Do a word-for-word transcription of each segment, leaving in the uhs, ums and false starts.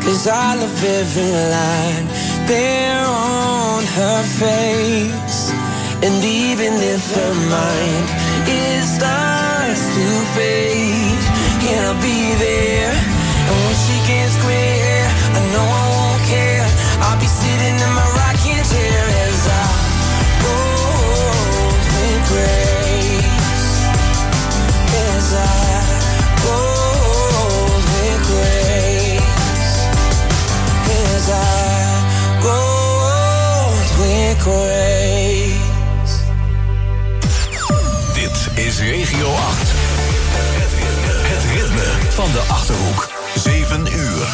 'cause I love every line there on her face. And even if her mind is starts to fade, can I be there? And when she gets gray, I know I won't care. I'll be sitting in my rocking chair as I go with grace. As I go with grace. As I go with grace. Dit is Regio acht. Het ritme, het ritme van de Achterhoek. zeven uur.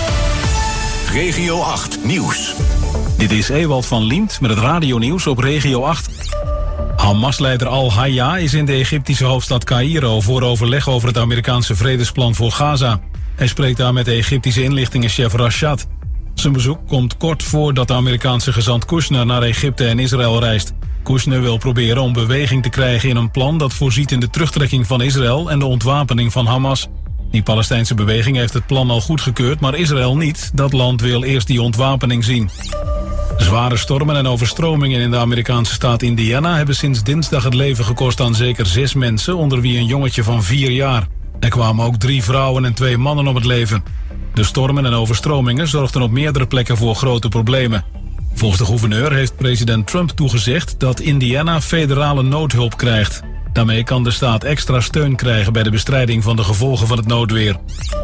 Regio acht Nieuws. Dit is Ewald van Liemt met het radionieuws op Regio acht. Hamas-leider Al-Hayya is in de Egyptische hoofdstad Caïro voor overleg over het Amerikaanse vredesplan voor Gaza. Hij spreekt daar met de Egyptische inlichtingenchef Rashad. Zijn bezoek komt kort voordat de Amerikaanse gezant Kushner naar Egypte en Israël reist. Kushner wil proberen om beweging te krijgen in een plan dat voorziet in de terugtrekking van Israël en de ontwapening van Hamas. Die Palestijnse beweging heeft het plan al goedgekeurd, maar Israël niet. Dat land wil eerst die ontwapening zien. Zware stormen en overstromingen in de Amerikaanse staat Indiana hebben sinds dinsdag het leven gekost aan zeker zes mensen, onder wie een jongetje van vier jaar. Er kwamen ook drie vrouwen en twee mannen om het leven. De stormen en overstromingen zorgden op meerdere plekken voor grote problemen. Volgens de gouverneur heeft president Trump toegezegd dat Indiana federale noodhulp krijgt. Daarmee kan de staat extra steun krijgen bij de bestrijding van de gevolgen van het noodweer.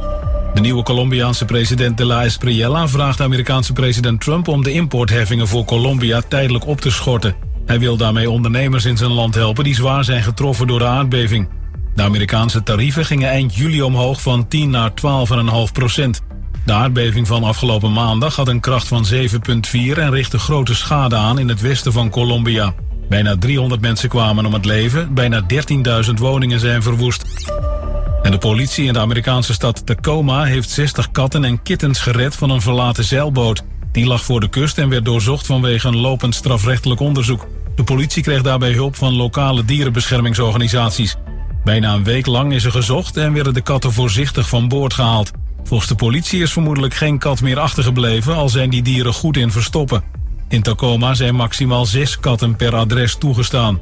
De nieuwe Colombiaanse president De La Espriella vraagt de Amerikaanse president Trump om de importheffingen voor Colombia tijdelijk op te schorten. Hij wil daarmee ondernemers in zijn land helpen die zwaar zijn getroffen door de aardbeving. De Amerikaanse tarieven gingen eind juli omhoog van tien naar twaalf komma vijf procent. De aardbeving van afgelopen maandag had een kracht van zeven komma vier en richtte grote schade aan in het westen van Colombia. Bijna driehonderd mensen kwamen om het leven, bijna dertienduizend woningen zijn verwoest. En de politie in de Amerikaanse stad Tacoma heeft zestig katten en kittens gered van een verlaten zeilboot. Die lag voor de kust en werd doorzocht vanwege een lopend strafrechtelijk onderzoek. De politie kreeg daarbij hulp van lokale dierenbeschermingsorganisaties. Bijna een week lang is er gezocht en werden de katten voorzichtig van boord gehaald. Volgens de politie is vermoedelijk geen kat meer achtergebleven, al zijn die dieren goed in verstoppen. In Tacoma zijn maximaal zes katten per adres toegestaan.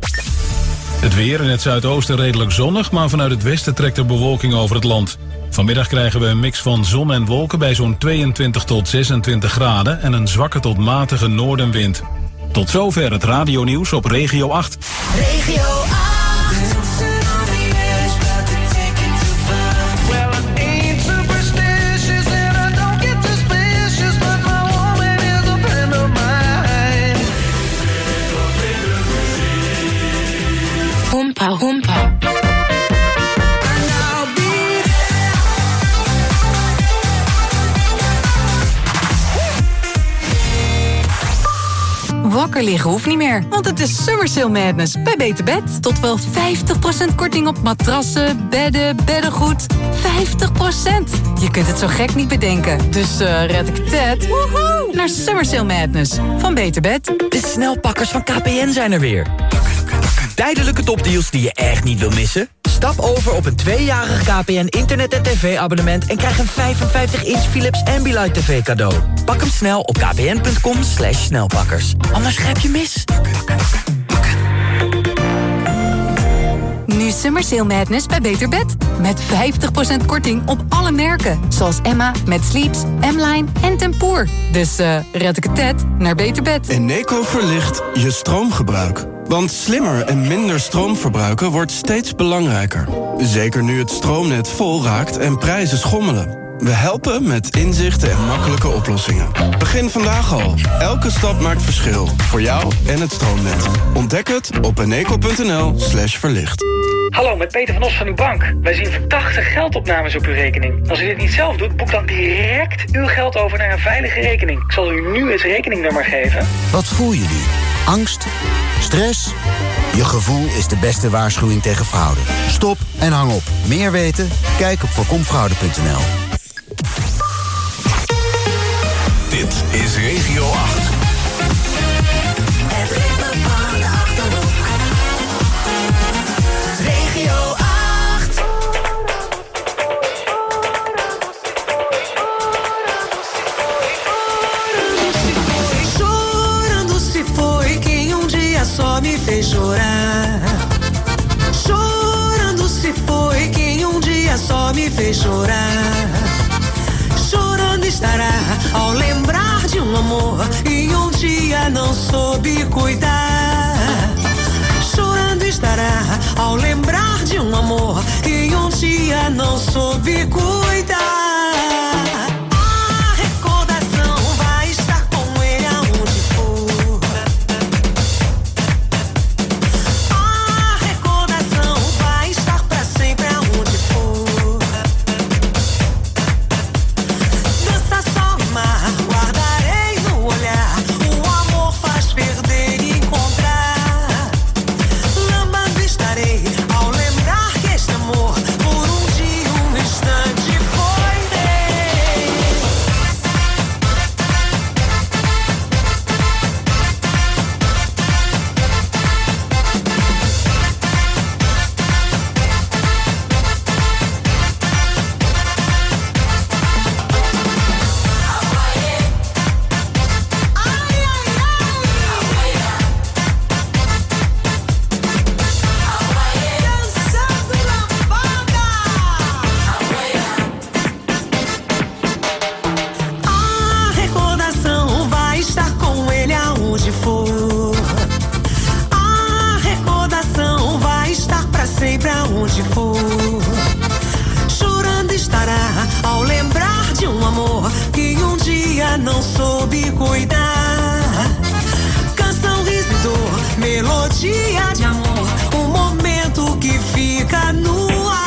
Het weer in het zuidoosten redelijk zonnig, maar vanuit het westen trekt er bewolking over het land. Vanmiddag krijgen we een mix van zon en wolken bij zo'n tweeëntwintig tot zesentwintig graden en een zwakke tot matige noordenwind. Tot zover het radionieuws op Regio acht. Regio acht. Hompa, hompa. Wakker liggen hoeft niet meer, want het is Summer Sale Madness bij Beter Bed. Tot wel vijftig procent korting op matrassen, bedden, beddengoed. vijftig procent! Je kunt het zo gek niet bedenken. Dus uh, red ik het woehoe, naar Summer Sale Madness van Beter Bed. De snelpakkers van K P N zijn er weer. Tijdelijke topdeals die je echt niet wil missen? Stap over op een tweejarig K P N internet- en tv-abonnement... en krijg een vijfenvijftig inch Philips Ambilight T V cadeau. Pak hem snel op kpn.com slash snelpakkers. Anders grijp je mis. Nu Summer Sale Madness bij Beter Bed. Met vijftig procent korting op alle merken. Zoals Emma, Met Sleeps, M-Line en Tempoor. Dus uh, red ik het net naar Beter Bed. Eneco verlicht je stroomgebruik. Want slimmer en minder stroom verbruiken wordt steeds belangrijker. Zeker nu het stroomnet vol raakt en prijzen schommelen. We helpen met inzichten en makkelijke oplossingen. Begin vandaag al. Elke stap maakt verschil. Voor jou en het stroomnet. Ontdek het op eneco.nl slash verlicht. Hallo, met Peter van Os van uw bank. Wij zien verdachte geldopnames op uw rekening. Als u dit niet zelf doet, boek dan direct uw geld over naar een veilige rekening. Ik zal u nu het rekeningnummer geven. Wat voel je nu? Angst? Stress? Je gevoel is de beste waarschuwing tegen fraude. Stop en hang op. Meer weten? Kijk op voorkomfraude punt n l. Dit is Regio acht. Het ritme van de Achterhoek. Regio acht. só me fez chorar. Chorando se foi quem um dia só me fez chorar. Chorando estará ao lembrar de um amor que um dia não soube cuidar. Chorando estará ao lembrar de um amor que um dia não soube cuidar. Não soube cuidar. Canção, riso e dor, melodia de amor, um momento que fica no ar.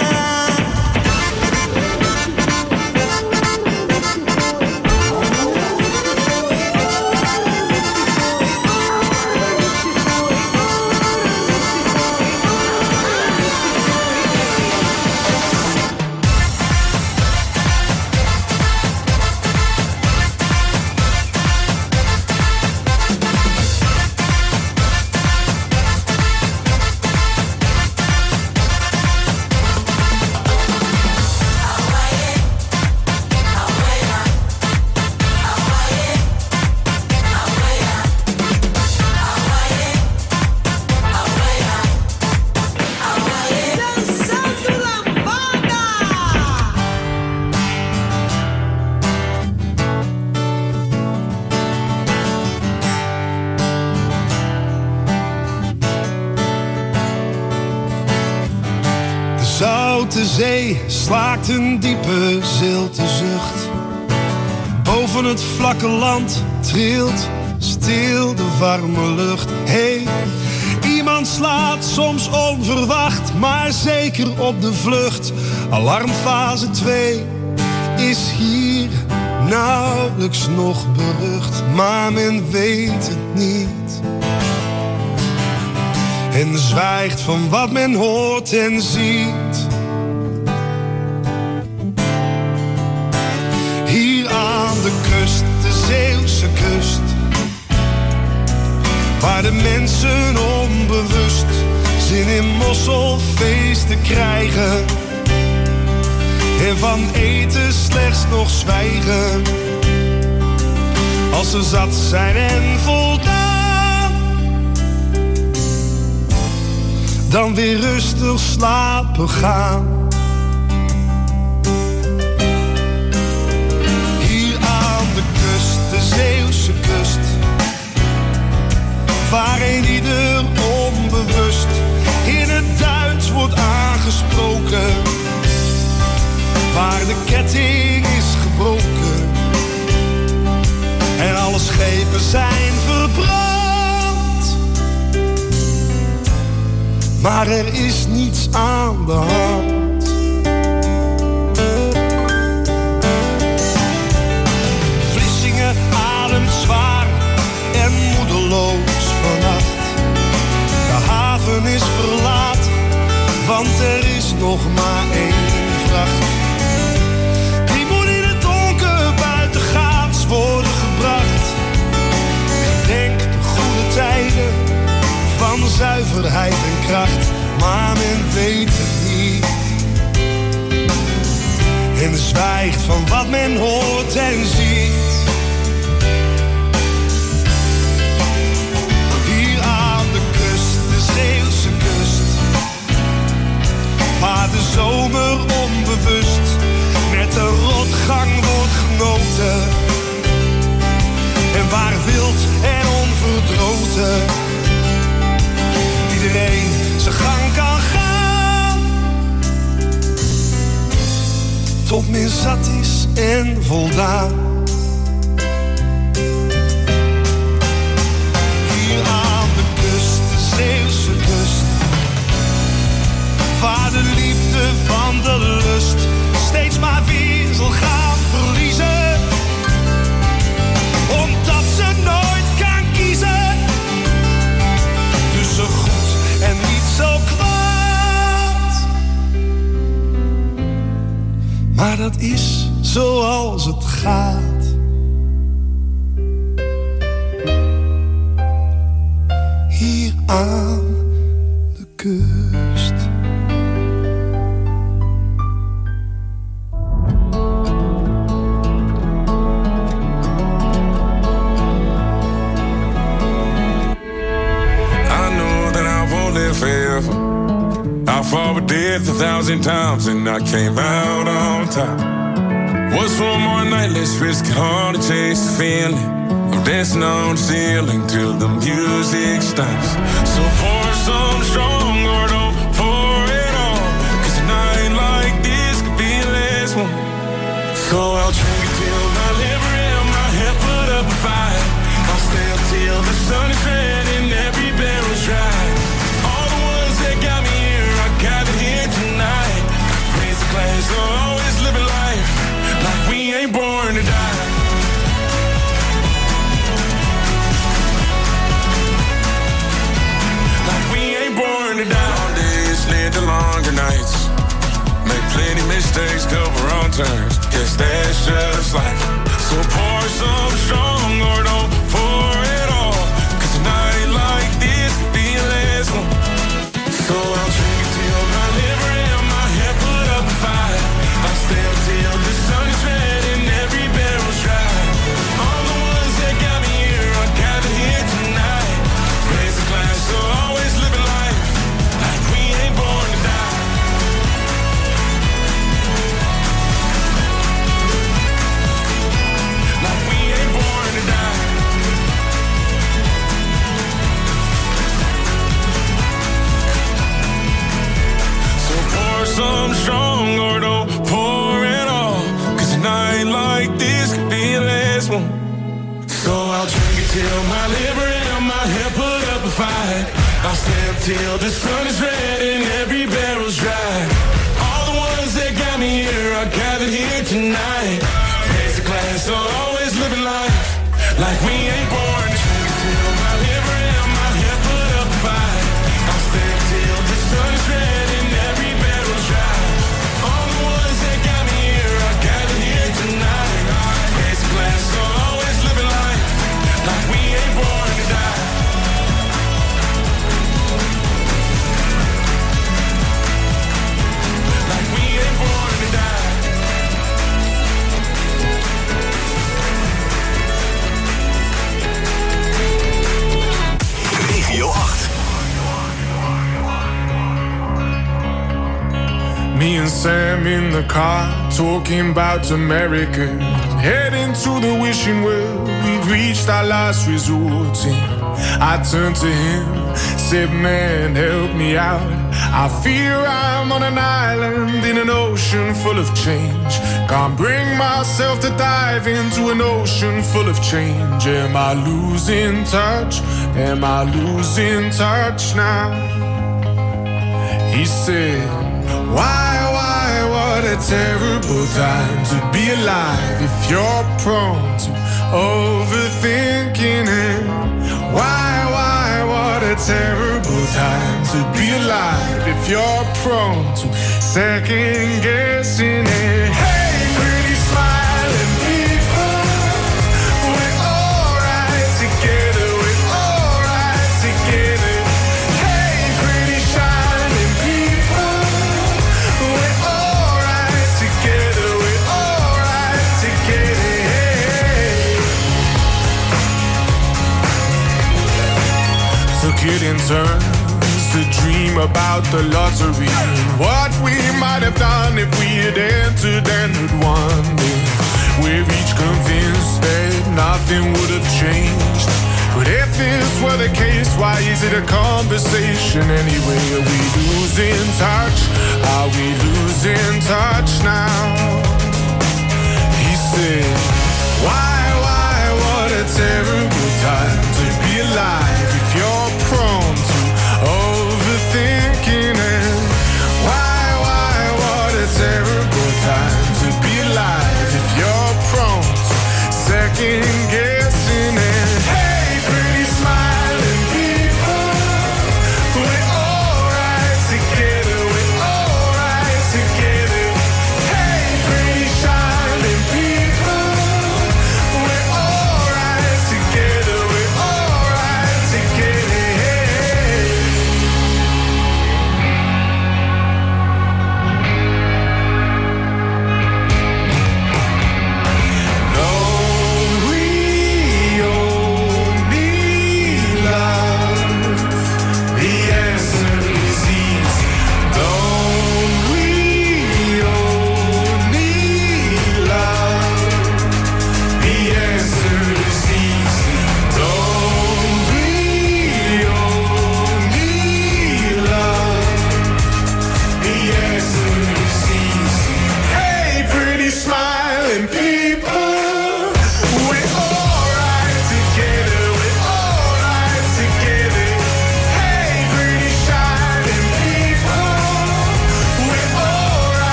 De zee slaakt een diepe zilte zucht. Boven het vlakke land trilt stil de warme lucht. Hey, iemand slaat soms onverwacht, maar zeker op de vlucht. Alarmfase twee is hier nauwelijks nog berucht, maar men weet het niet. En zwijgt van wat men hoort en ziet. De kust, de Zeeuwse kust, waar de mensen onbewust zin in mosselfeesten krijgen en van eten slechts nog zwijgen. Als ze zat zijn en voldaan, dan weer rustig slapen gaan. De Zeeuwse kust, waar een ieder onbewust in het Duits wordt aangesproken, waar de ketting is gebroken en alle schepen zijn verbrand. Maar er is niets aan de hand. Ademt zwaar en moedeloos vannacht. De haven is verlaat, want er is nog maar één vracht. Die moet in het donker buitengaats worden gebracht. Gedenk de goede tijden van zuiverheid en kracht, maar men weet het niet. En zwijgt van wat men hoort en ziet. Hier aan zat is en voldaan. Hier aan de kust, de Zeeuwse kust, waar de liefde van de lust steeds maar weer zal gaan verliezen, omdat ze nooit kan kiezen tussen goed en niet zo kwaad. Maar dat is zoals het gaat. Hier aan de kust. Forever, I fought with death a thousand times and I came out on top. What's one more night? Let's risk it all to chase the feeling of dancing on the ceiling till the music stops. So pour some strong or don't pour it all, 'cause a night like this could be the last one. So I'll drink it till my liver and my head put up a fight. I'll stay up till the sun is red and every barrel's dry. Got me here, I gathered here tonight. Raise the glass, so always living life like we ain't born to die. Like we ain't born to die. Long days lead to longer nights. Make plenty mistakes, cover wrong turns. Guess that's just life. So pour some strong or don't pour it all, 'cause a night like this could be the last one. So I'll drink it till my liver and my head put up a fight. I'll stay up till the sun is red and every barrel's dry. All the ones that got me here are gathered here tonight. Raise a glass, so always living life like we ain't born to die. Like we ain't born to die. Some strong or don't pour it all, 'cause a night like this could be the last one. So I'll drink it till my liver and my head put up a fight. I'll stay up till the sun is red and every barrel's dry. All the ones that got me here are gathered here tonight. Raise a glass, so always living life like we ain't born. Drink it till my liver and my head put up a fight. I'll stay up till the sun is red and every barrel's dry. All the ones that got me here are gathered here tonight. Raise a glass, so always living life like we ain't born to die. Like we ain't born to die. Regio acht. Me and Sam in the car, talking about America. Heading to the wishing well, we've reached our last resort. I turned to him, said, man, help me out. I fear I'm on an island in an ocean full of change. Can't bring myself to dive into an ocean full of change. Am I losing touch? Am I losing touch now? He said, why, why, what a terrible time to be alive if you're prone to overthinking it. Why, why, what a terrible time to be alive if you're prone to second guessing it. Hey, pretty smiling people, we're alright together, we're alright together. Hey, pretty shining people, we're alright together, we're alright together. Took it in turns to dream about the lottery and what we might have done if we had entered and had won. We're each convinced that nothing would have changed. But if this were the case, why is it a conversation anyway? Are we losing touch? Are we losing touch now? said, why, why, what a terrible time to be alive if you're prone to overthinking it. Why, why, what a terrible time to be alive if you're prone to second guessing it. Hey, pretty smiling people, we're alright together, we're alright together. Hey, pretty shining people, we're alright together, we're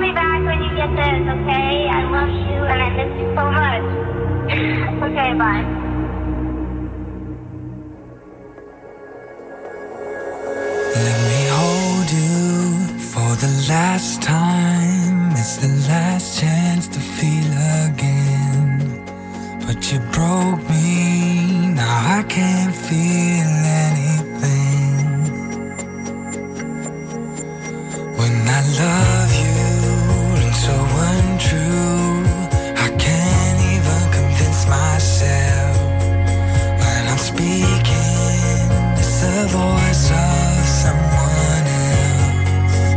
me back when you get this, okay? I love you and I miss you so much. Okay, bye. Let me hold you for the last time. It's the last chance to feel again. But you broke me, now I can't feel anything. When I love you, and so untrue, I can't even convince myself. When I'm speaking, it's the voice of someone else.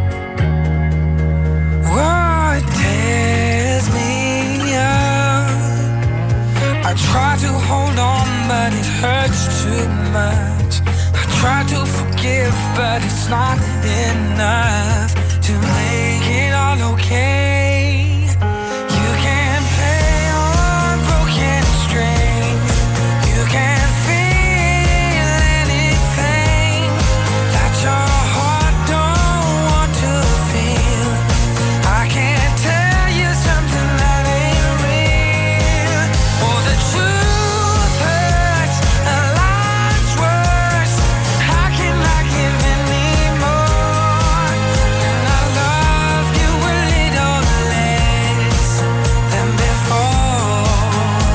Oh, it tears me up. I try to hold on, but it hurts too much. I try to forgive, but it's not enough to make it all okay. You can't play on broken strings. You can't feel anything that your heart don't want to feel. I can't tell you something that ain't real. Oh, the truth hurts, a lot's worse. How can I give anymore? And I love you a little less than before.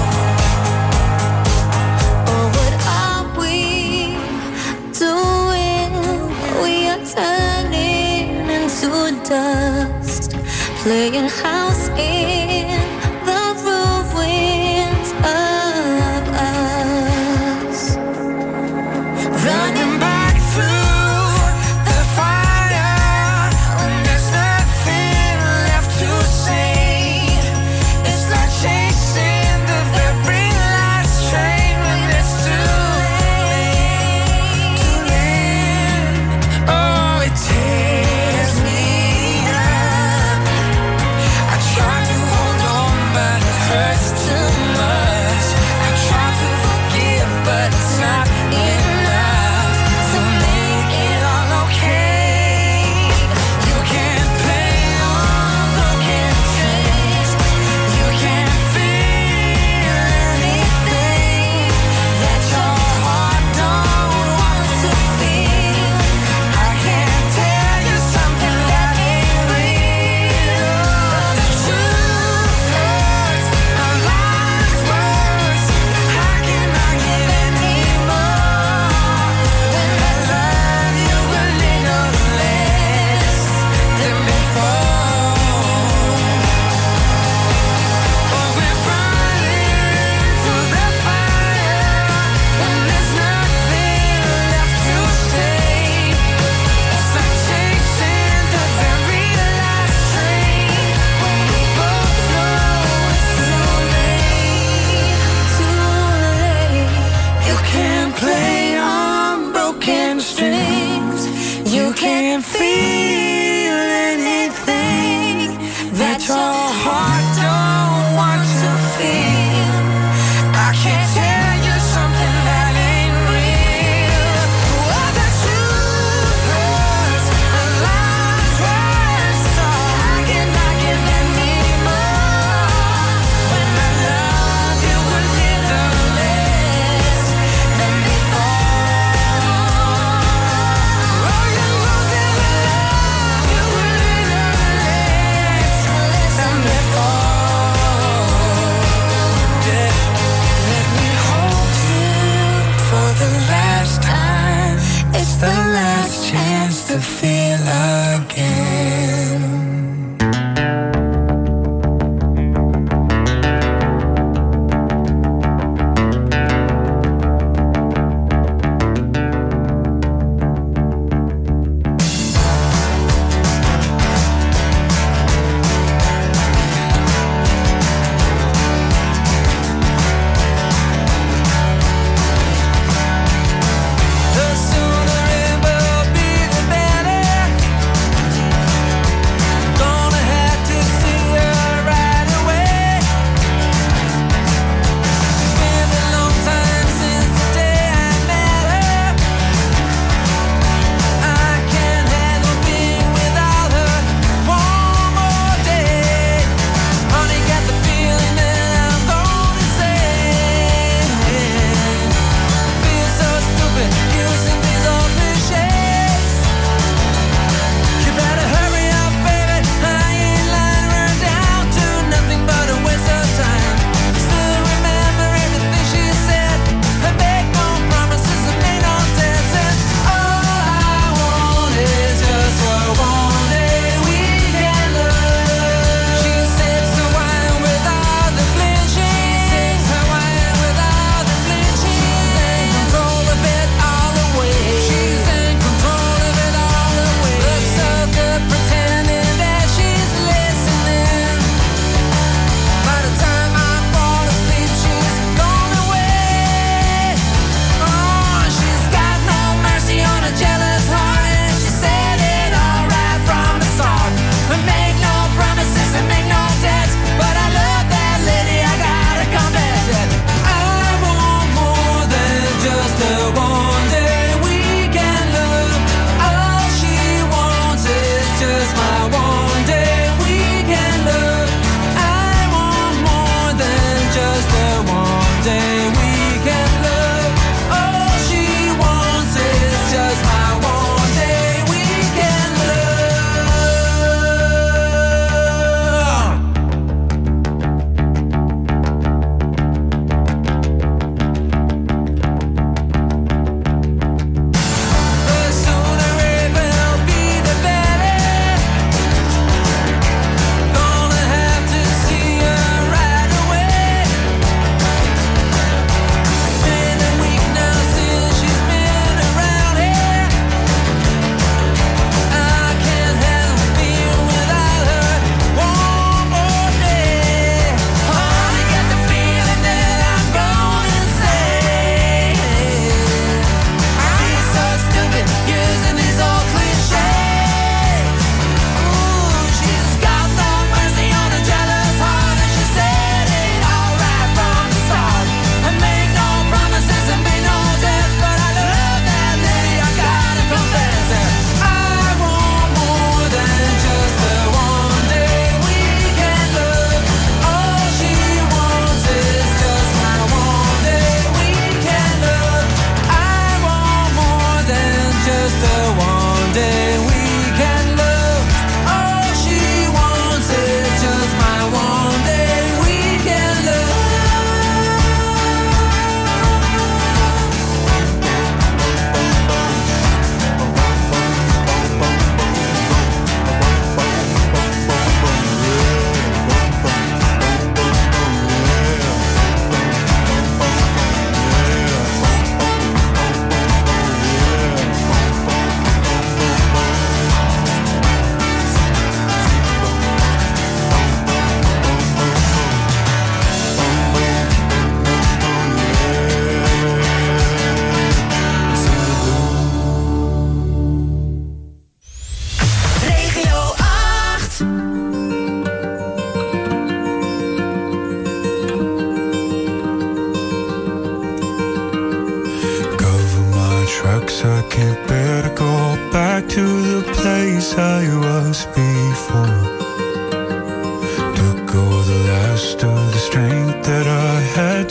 Oh, what are we doing? We are turning into dust, playing house in the ruins of us. Running back through the fire when there's nothing left to say. It's like chasing the very last train when it's too late. Too late. Oh, it tears me up. I try to hold on,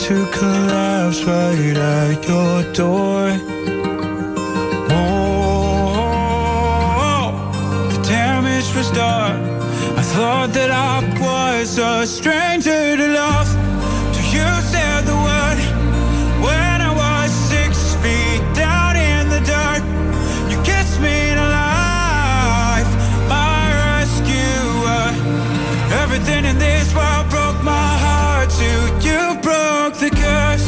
to collapse right at your door. Oh, the damage was done. I thought that I was a stranger to love. Till you said the word when I was six feet down in the dirt. You kissed me to life, my rescuer. Everything in this world broke my heart too. You broke the curse.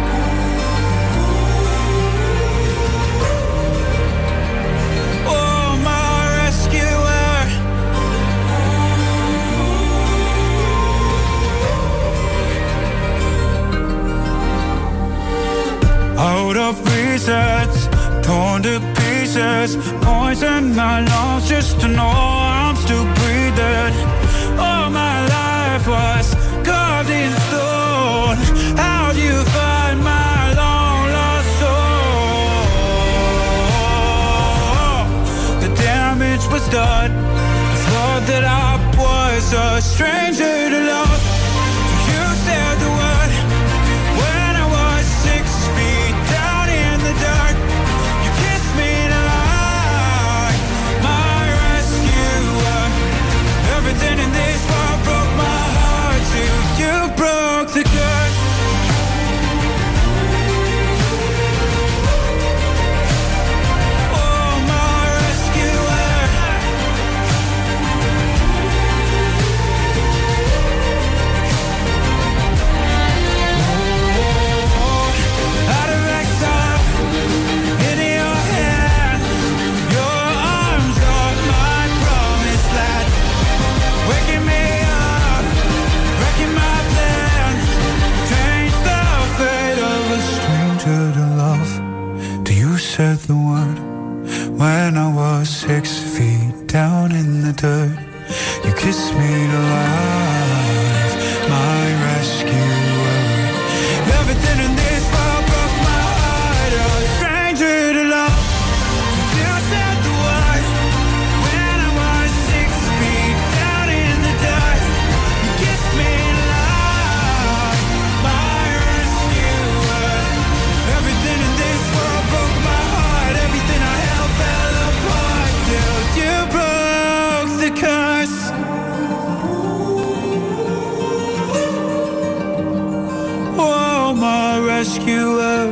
Oh, my rescuer. Out of reasons, torn to pieces, poison my lungs just to know I'm still breathing. All my life was carved in stone. How do you find my long lost soul? The damage was done. I thought that I was a stranger to love. You said the word when I was six feet down in the dark. You kissed me to life, my rescuer. Everything in this world broke my heart too. You broke the curse. Oh, my rescuer. Oh, out of exile, into your hands, your arms are my promised land. Waking me up, wrecking my plans, change the fate of a stranger to love. Do you said the word when I was six feet down in the dirt? You kissed me to life, my rescuer. Everything in this world broke my heart, a stranger to love. You said the word when I was six feet down in the dark. You kissed me alive, my rescuer. Everything in this world broke my heart. Everything I held fell apart till you broke the curse. Oh, my rescuer.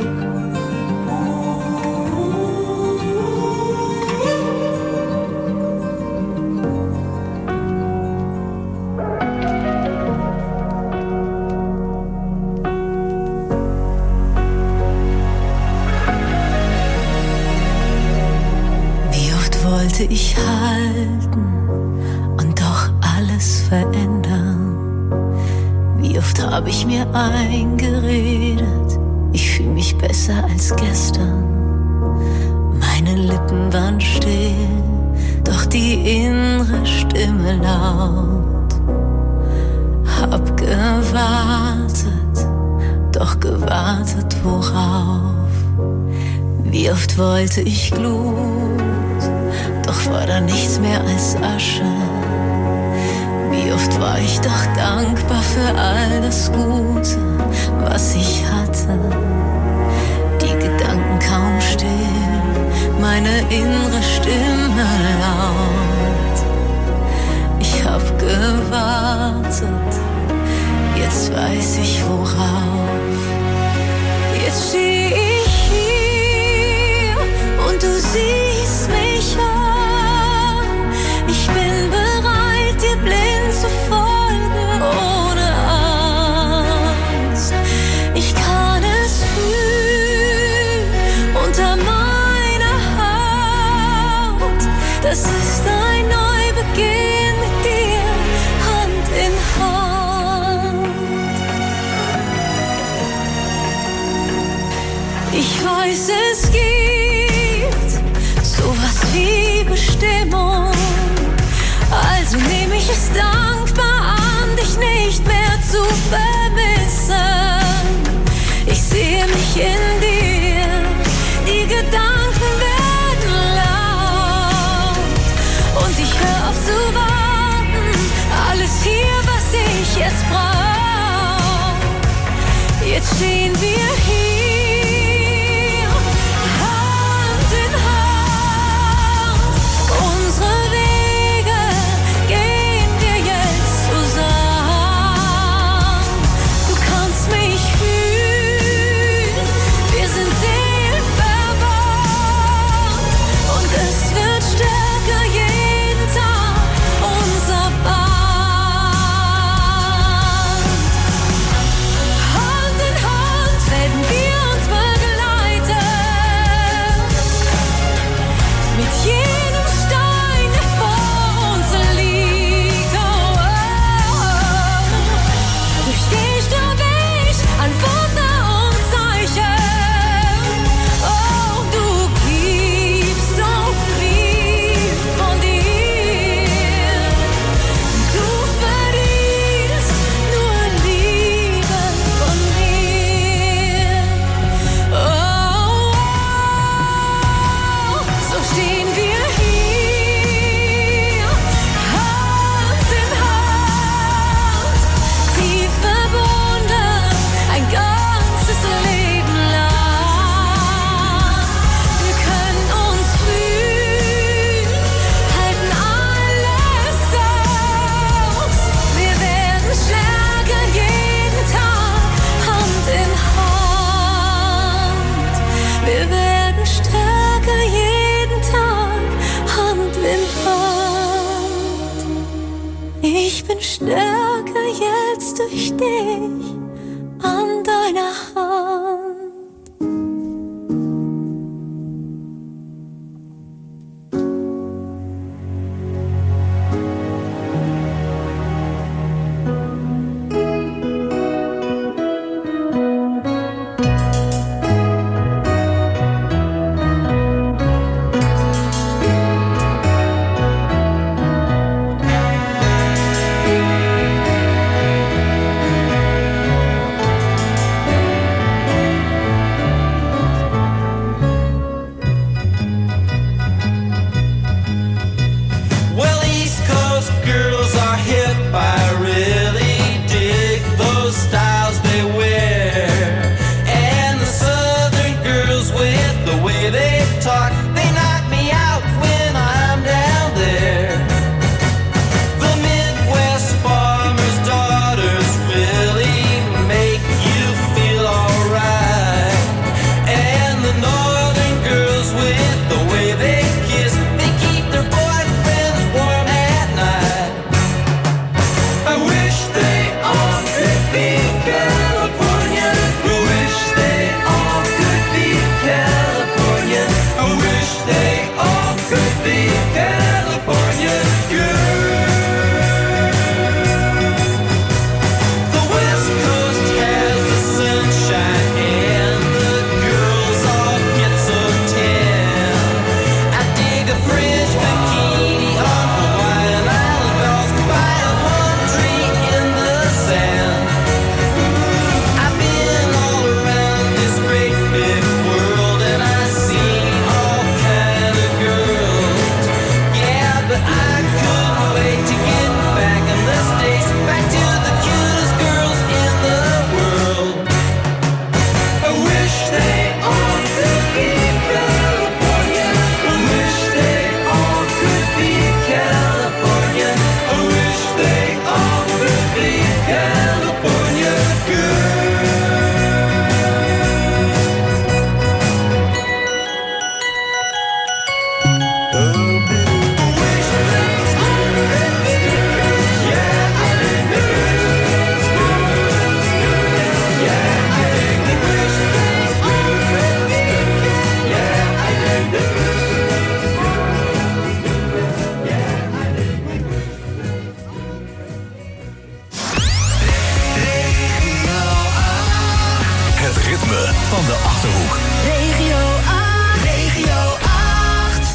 Wie oft wollte ich halten und doch alles verändern? Wie oft habe ich mir eingeredet, ich fühle mich besser als gestern. Meine Lippen waren still, doch die innere Stimme laut. Hab gewartet, doch gewartet worauf? Wie oft wollte ich Glut, doch war da nichts mehr als Asche. Wie oft war ich doch dankbar für all das Gute, was ich hatte. Die Gedanken kaum still, meine innere Stimme laut. Ich hab gewartet, jetzt weiß ich worauf. Jetzt steh ich hier und du siehst mich an. Ich bin bereit, dir blind zu folgen, ohne Angst. Ich kann es fühlen unter meiner Haut. Das ist ein Neubeginn mit dir, Hand in Hand. Ich weiß, es gibt Ich bin stärker jetzt durch dich an deiner Hand. Van de Achterhoek. Regio acht. Regio acht.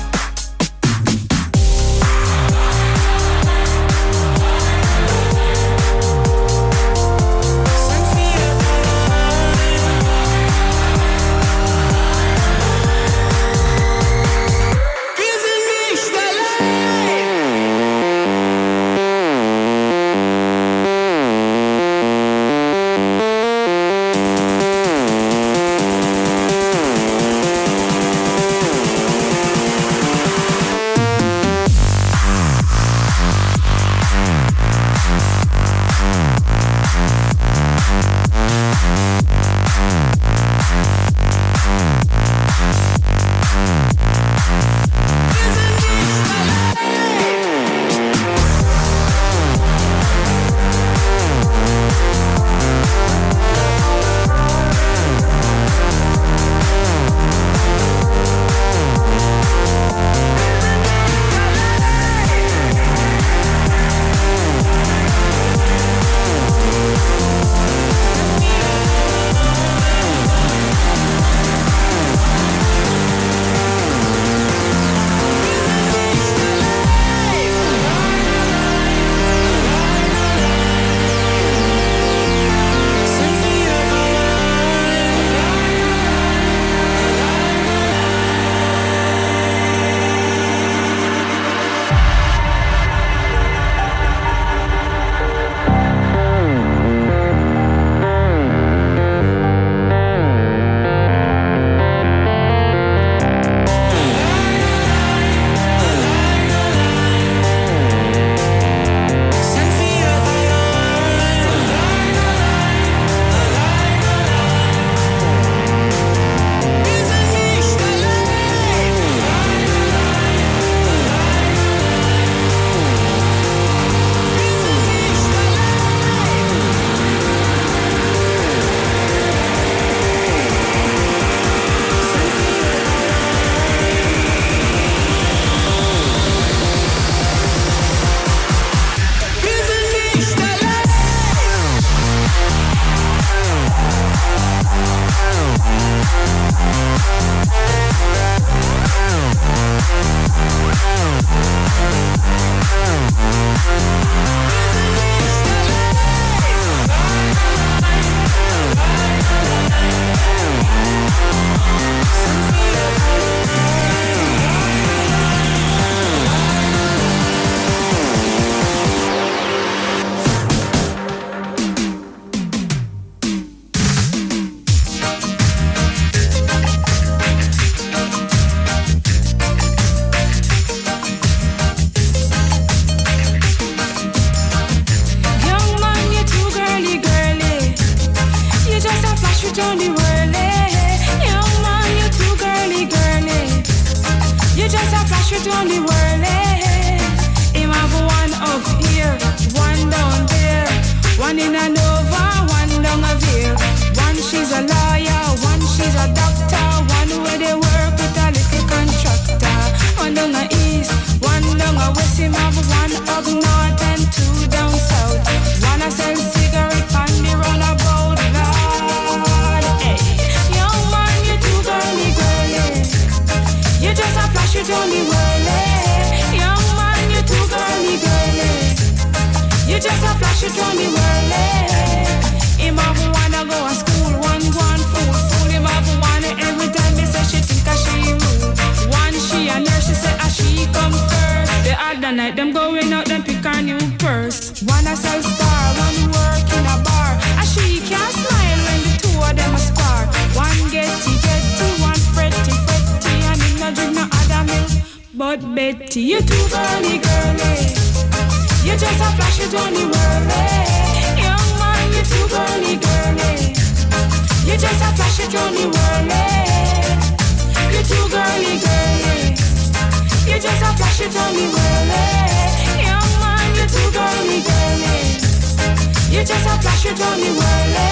it on the whirly. Young man, you too girly, girly. You just a flash it on the whirly. Him have one up here, one down there, one in a Nova, one down a Veer. One she's a lawyer, one she's a doctor, one where they work with a little contractor. One down a east, one down a west. Him have one up north and two down south. One a sell cigarette on the runabout, Lord. Hey, young man, you too girly, girly. You just a flash it on the whirly. Young man, you too girly, girly. You just a flash it on the whirly. Him have wanna go to school, one go on fool. Fool him have wanna every time me say she think a she rude. One she a nurse, she say a she come first. The other night them going out, them pick her new purse. One a sell star, one work in a bar. A she can't smile when the two of them a spar. One getty getty, one fretty fretty, and him no drink no other milk but Betty. You too girly, girly. You just a flash it on the whirly. Young man, you too girly, girly. You just a flash it on the whirly. You too girly, girly. You just a flash it on the whirly. Young man, you too girly, girly. You just a flash it on the whirly.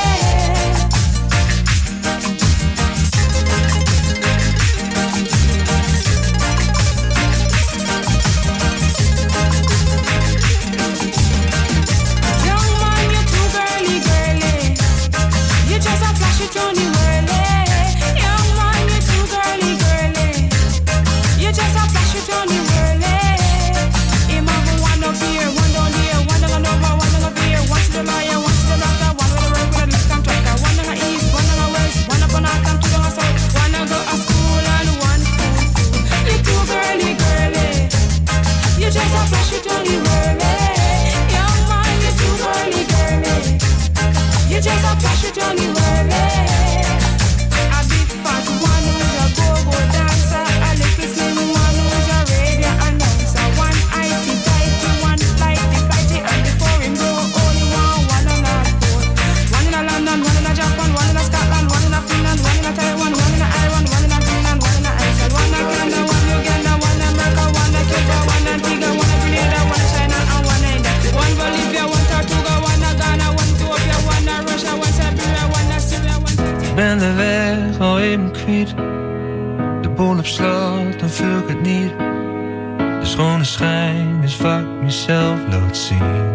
Tony Whirly, young man, you too girly, girly. You just a flash it on the whirly. Him have one up here, one down here, one down over, one down up here. One to the lawyer, one to the doctor, one with the work with a leaf contractor. One down the east, one down the west, one up on north and two down the south. One to go to school and one fool fool. You too girly, girly. You just a flash it on the whirly. Young man, you too girly, girly. You just a flash it on the whirly. A big fat one who's a go-go dancer. A little slim one who's a radio announcer. One itey tighty, one flighty flighty. And before him go, only one, one on a boat. One in a London, one in a Japan, one in a Scotland, one in a Finland, one in a Taiwan, one in a Ireland, one in a Greenland, one in a Iceland, one in Canada, one in Uganda, one in America, one in Cuba, one in Antigua, one in Grenada, one in China, and one in India. One Bolivia, one Tortuga, one in Ghana, one Ethiopia, one in Russia, one Siberia, one in Syria, one. Ik ben de weg al even kwijt. De boel op slot, dan vul ik het niet. De schone schijn is vaak mezelf laat zien.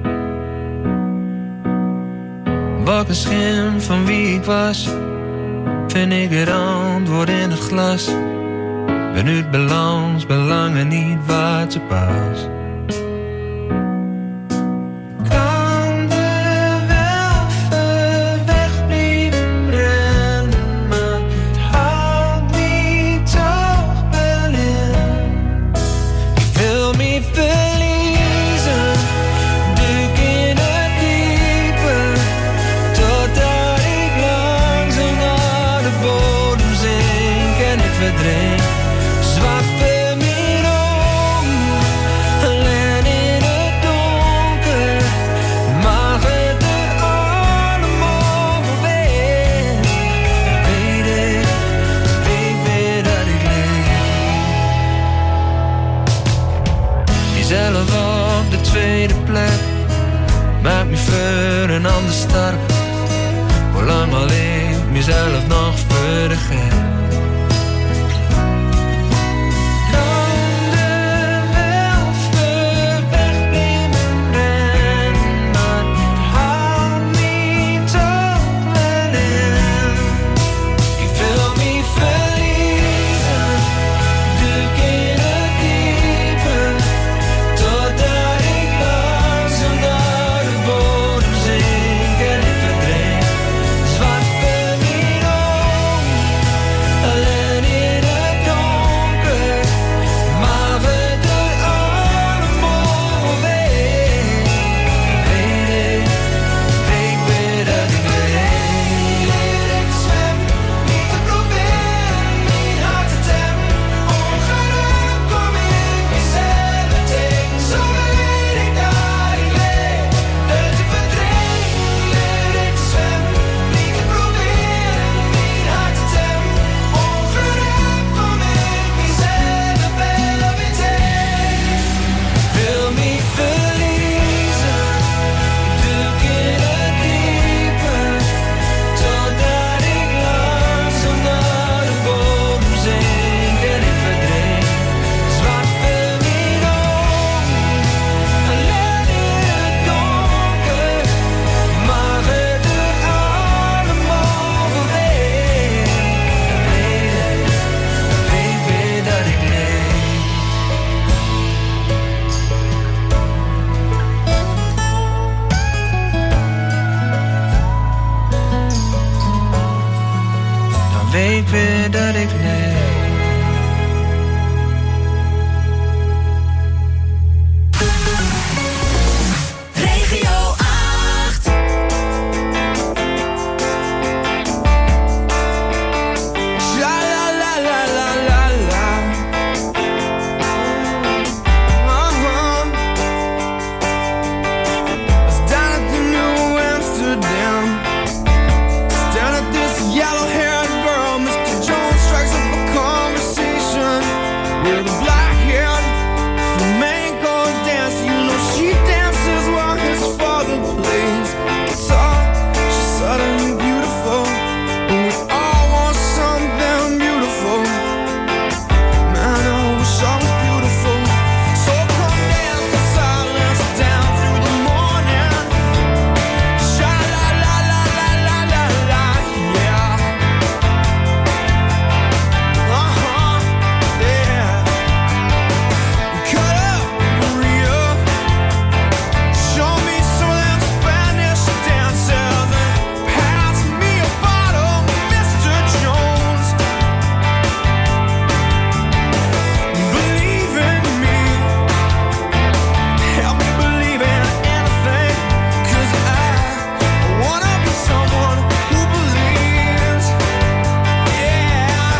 Wakker schim van wie ik was. Vind ik het antwoord in het glas. Ben uit balans, belangen niet wat ze pas. Een ander starp. Hoe lang al ik mezelf nog vergeet. dat ik leef. Regio acht. Ja la la la la la la. Uh-huh. I was down at the New Amsterdam. Down at this yellow-haired girl, Mister Jones strikes up a conversation with a black-haired flamenco dancer. You know she dances while his father plays guitar. She's suddenly beautiful, and we all want something beautiful. Man, I wish I was beautiful. So come dance in silence down through the morning. Sha la la la la la la la, yeah. Uh-huh, yeah. Cut up, Maria. Show me some of them Spanish dances and pass me a bottle, Mister Jones. Believe in me, help me believe in anything, 'cause I wanna be someone who believes, yeah.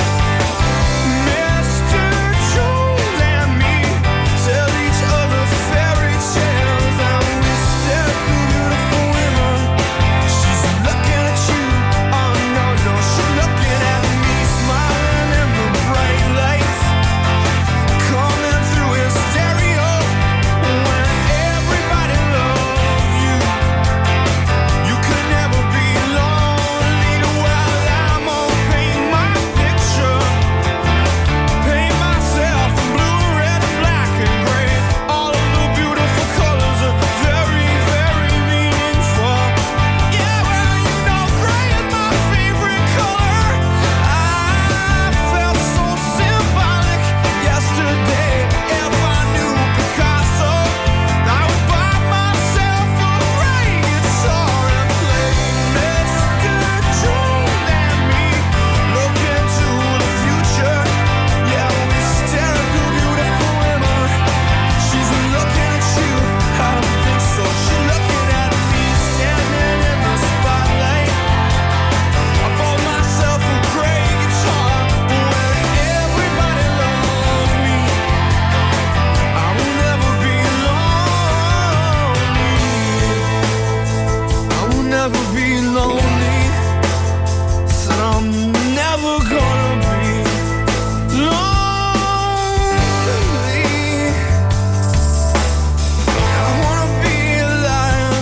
Mister Jones and me tell each other fairy tales, and we stare at the beautiful women. She's looking at you, oh no, no, she's looking at me, smiling in the bright lights coming through his stereo. When everybody loves you, you could never be lonely. Well, I'm gonna paint my picture, paint myself in blue, red, and black and gray. All of the beautiful colors are very, very meaningful. Yeah, well, you know, gray is my favorite color. I felt so symbolic yesterday. If I knew Picasso, I would buy myself a gray guitar and play Mister Jones and me. Look into the future. Yeah, we stare at the beautiful women. She's looking at you. I don't think so. She's looking at me, standing in the spotlight. I bought myself a gray guitar. When everybody loves me, I will never be lonely. I will never be lonely. Said I'm never gonna be lonely. I wanna be a lion.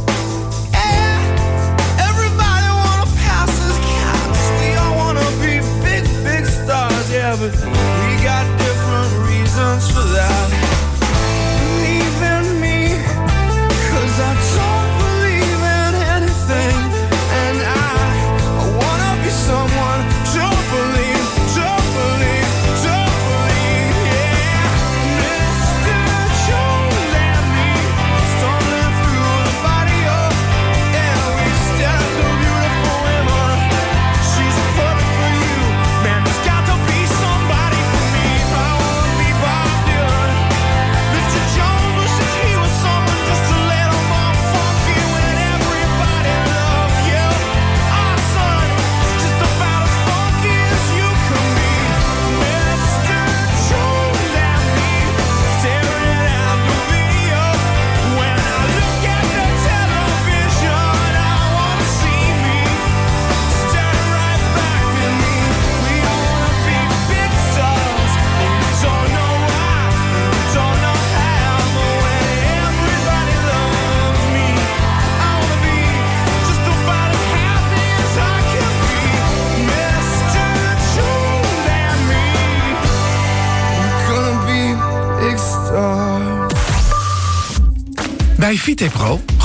Yeah, everybody wanna pass as cats. We all wanna be big, big stars. Yeah, but we got different reasons for that. Believe in me, 'cause I don't believe in anything. And I, I wanna be someone. Don't believe, don't believe, don't believe, yeah. Mister Jones and me, stumbling through the barrio. And we stare at the beautiful women. She's perfect for you. Man, there's got to be somebody for me. I wanna be Bob Dylan. Mister Jones wishes he was someone just a little more funky. When everybody loves you, our son is just about as funky as you can be. Mister Jones and me, staring at the video. When I look at the television, I wanna see me staring right back at me. We all wanna be big stars, and we don't know why, and we don't know how. But when everybody loves me, I wanna be just about as happy as I can be. Mister Jones and me, we're gonna be big stars. Bij Vitepro